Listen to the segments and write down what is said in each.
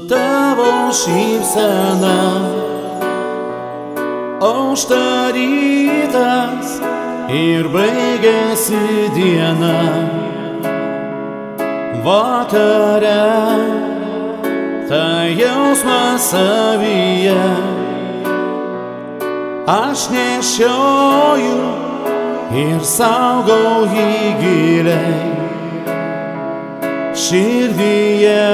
tavo šypsena aušta rytas ir baigėsi diena. Vakare tą jausmą savyje aš nešioju ir saugau jį giliai širdyje.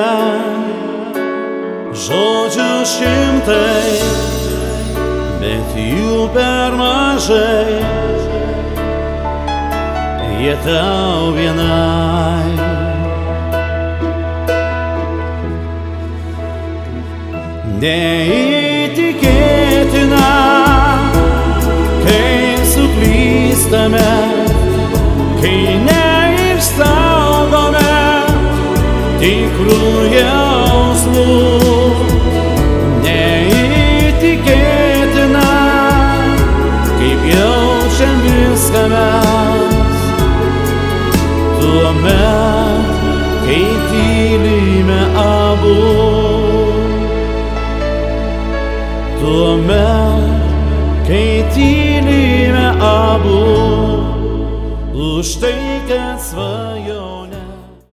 Žodžių šimtai, bet jų per mažai, jie tau vienai. Neįtikėtina, kai suklystame, kai neišsaugome tikrų jausmų. Neįtikėtina, kaip jaučiam viską mes, tuomet, kai tylime abu. Tuomet, kai tylime abu, už tai, kad svajojame.